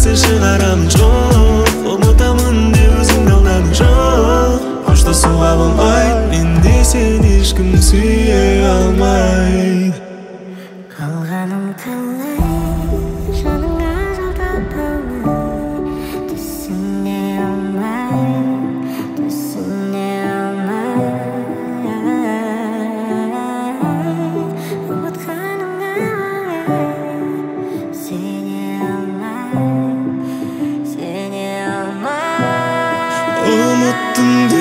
сен шығарамын жоқ, ұмытамын деп өзіңді алдамын жоқ. Қоштасуға болмайды, менде сен ешкім сүйе алмайды. Қалғаным қалай, жаныңа жалдап алмай, түсіне алмай, түсіне алмай. Ұмытқаныңа сене алмай, сене алмай. Ұмыттым